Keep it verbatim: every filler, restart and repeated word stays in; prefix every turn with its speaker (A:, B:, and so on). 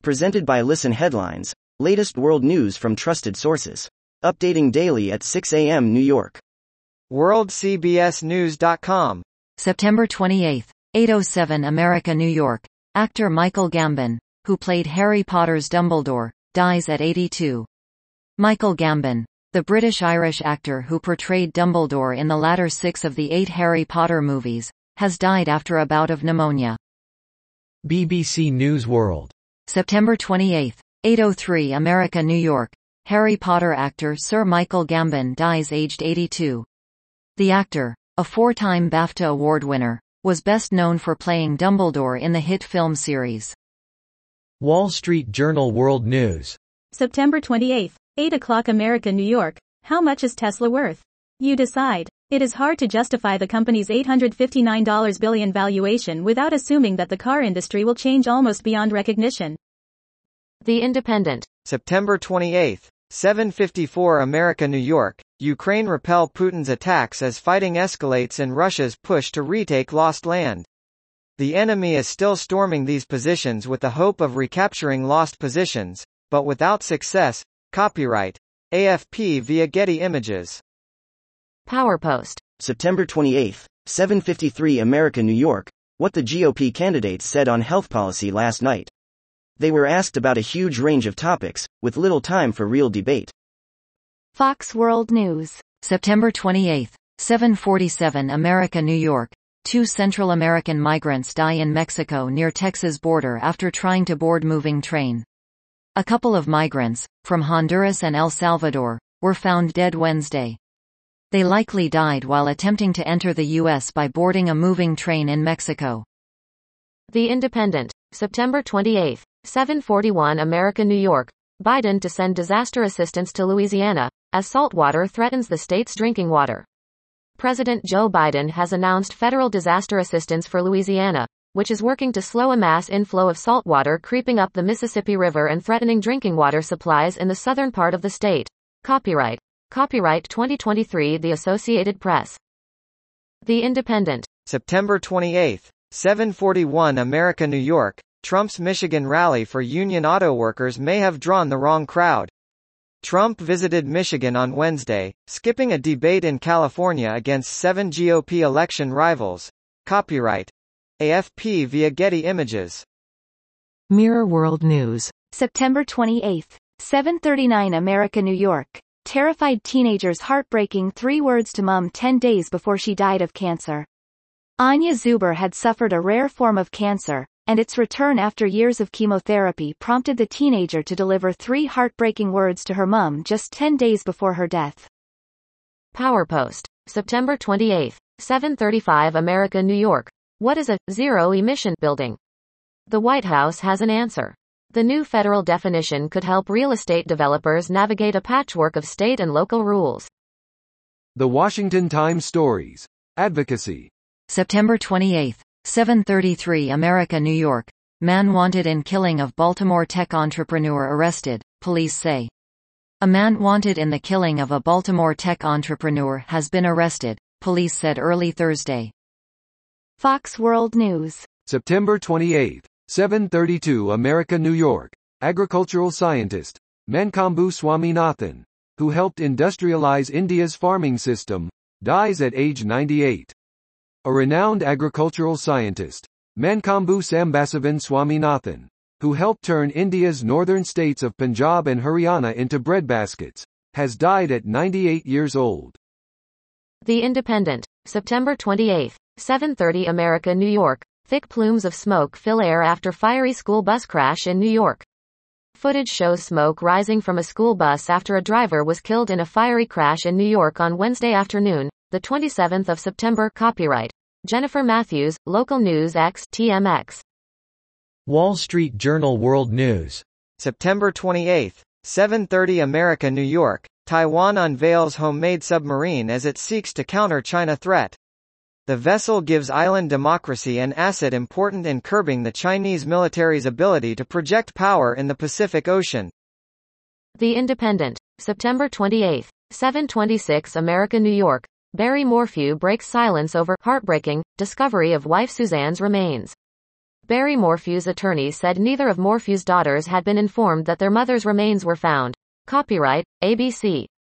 A: Presented by Listen Headlines, latest world news from trusted sources. Updating daily at six a m New York.
B: world c b s news dot com.
C: September twenty-eighth, eight oh seven America, New York. Actor Michael Gambon, who played Harry Potter's Dumbledore, dies at eighty-two. Michael Gambon, the British-Irish actor who portrayed Dumbledore in the latter six of the eight Harry Potter movies, has died after a bout of pneumonia.
D: B B C News World.
C: September twenty-eighth, eight oh three America, New York. Harry Potter actor Sir Michael Gambon dies aged eighty-two. The actor, a four-time BAFTA Award winner, was best known for playing Dumbledore in the hit film series.
D: Wall Street Journal World News.
E: September twenty-eighth, eight o'clock America, New York. How much is Tesla worth? You decide. It is hard to justify the company's eight hundred fifty-nine billion dollars valuation without assuming that the car industry will change almost beyond recognition.
C: The Independent.
B: September twenty-eighth, seven fifty-four America, New York. Ukraine repel Putin's attacks as fighting escalates in Russia's push to retake lost land. The enemy is still storming these positions with the hope of recapturing lost positions, but without success. Copyright A F P via Getty Images.
C: PowerPost.
A: September twenty-eighth, seven fifty-three America, New York. What the G O P candidates said on health policy last night. They were asked about a huge range of topics, with little time for real debate.
F: Fox World News.
C: September twenty-eighth, seven forty-seven America, New York. Two Central American migrants die in Mexico near Texas border after trying to board moving train. A couple of migrants, from Honduras and El Salvador, were found dead Wednesday. They likely died while attempting to enter the U S by boarding a moving train in Mexico.
G: The Independent. September twenty-eighth, seven forty-one America, New York. Biden to send disaster assistance to Louisiana, as saltwater threatens the state's drinking water. President Joe Biden has announced federal disaster assistance for Louisiana, which is working to slow a mass inflow of saltwater creeping up the Mississippi River and threatening drinking water supplies in the southern part of the state. Copyright. Copyright twenty twenty-three The Associated Press. The Independent.
B: September twenty-eighth, seven forty-one America, New York. Trump's Michigan rally for union auto workers may have drawn the wrong crowd. Trump visited Michigan on Wednesday, skipping a debate in California against seven G O P election rivals. Copyright A F P via Getty Images.
C: Mirror World News.
F: September twenty-eighth, seven thirty-nine America, New York. Terrified teenager's heartbreaking three words to mom ten days before she died of cancer. Anya Zuber had suffered a rare form of cancer, and its return after years of chemotherapy prompted the teenager to deliver three heartbreaking words to her mom just ten days before her death.
G: PowerPost. September twenty-eighth, seven thirty-five America, New York. What is a zero-emission building? The White House has an answer. The new federal definition could help real estate developers navigate a patchwork of state and local rules.
H: The Washington Times Stories. Advocacy.
C: September twenty-eighth, seven thirty-three America, New York. Man wanted in killing of Baltimore tech entrepreneur arrested, police say. A man wanted in the killing of a Baltimore tech entrepreneur has been arrested, police said early Thursday.
F: Fox World News.
H: September twenty-eighth, seven thirty-two America, New York. Agricultural scientist, Mankombu Swaminathan, who helped industrialize India's farming system, dies at age ninety-eight. A renowned agricultural scientist, Mankombu Sambasivan Swaminathan, who helped turn India's northern states of Punjab and Haryana into breadbaskets, has died at ninety-eight years old.
G: The Independent. September twenty-eighth, seven thirty America, New York. Thick plumes of smoke fill air after fiery school bus crash in New York. Footage shows smoke rising from a school bus after a driver was killed in a fiery crash in New York on Wednesday afternoon, the twenty-seventh of September. Copyright Jennifer Matthews, Local News X T M X.
D: Wall Street Journal World News.
B: September twenty-eighth, seven thirty America, New York. Taiwan unveils homemade submarine as it seeks to counter China threat. The vessel gives island democracy an asset important in curbing the Chinese military's ability to project power in the Pacific Ocean.
G: The Independent. September twenty-eighth, seven twenty-six America, New York. Barry Morphew breaks silence over heartbreaking discovery of wife Suzanne's remains. Barry Morphew's attorney said neither of Morphew's daughters had been informed that their mother's remains were found. Copyright, A B C.